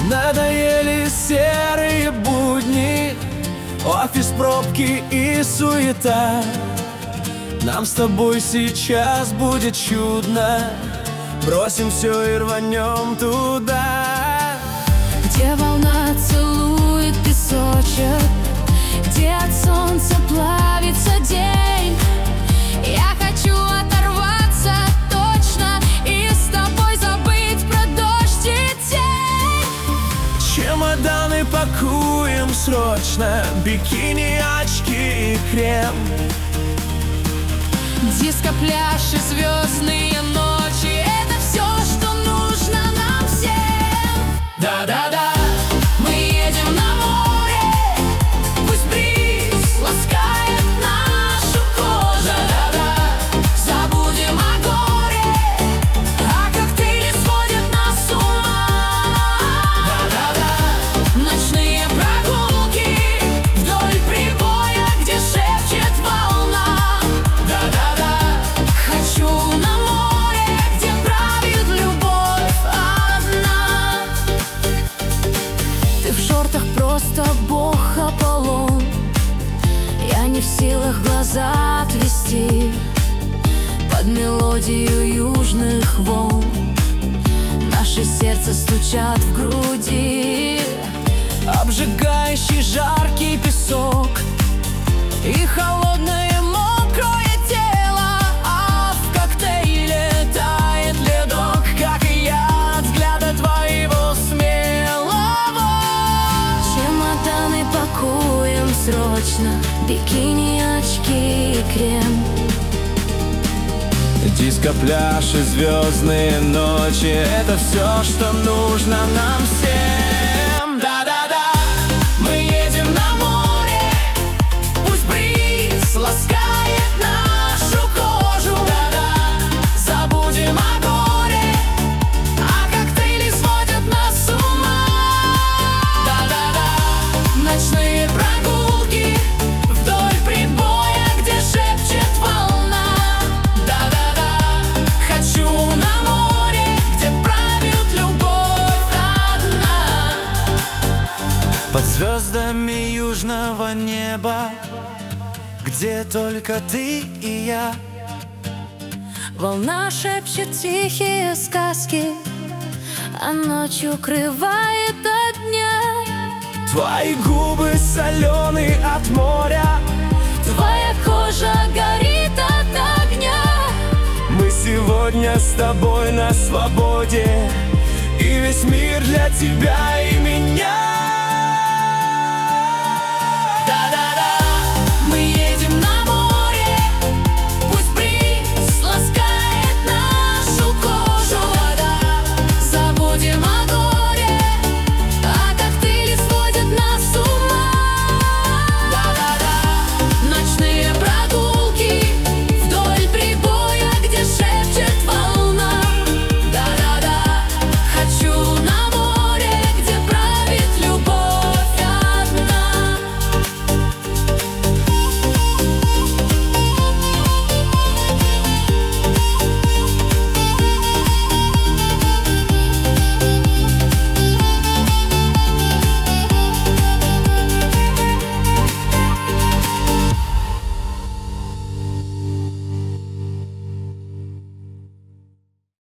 Надоели серые будни, офис, пробки и суета. Нам с тобой сейчас будет чудно. Бросим все и рванем туда, где волна целует песочек, где от солнца плавится день. Я хочу оторваться точно и с тобой забыть про дождь и тень. чемоданы пакуем срочно, бикини, очки и крем. Диско, пляж и звездные ночи — это все, что нужно нам всем. Да-да-да, мы едем на море, пусть бриз ласкает нашу кожу. да-да-да, Забудем о горе, а коктейли сводят нас с ума. да-да-да, Ночные прогулки вдоль прибоя, где шепчет волна. да-да-да. Хочу на море, где правит любовь одна. Ты в шортах просто бог Аполлон. Я не в силах глаза отвести под мелодию южных волн. Наши сердца стучат в груди. Обжигающий жаркий песок и холодное мокрое тело, а в коктейле тает ледок, как и я от взгляда твоего смелого. Чемоданы пакуем срочно, бикини, очки и крем. Диско, пляж и звездные ночи — это все, что нужно нам всем. Да-да-да, мы едем на море, пусть бриз ласкает нашу кожу. Да-да, забудем о горе, а коктейли сводят нас с ума. Да-да-да, Ночные прогулки вдоль прибоя, где шепчет волна. Да-да-да, хочу на море, где правит любовь одна. Под звездами южного неба, где только ты и я. волна шепчет тихие сказки, а ночь укрывает от дня. Твои губы соленые от моря, Твоя кожа горит от огня. мы сегодня с тобой на свободе, и весь мир для тебя и меня.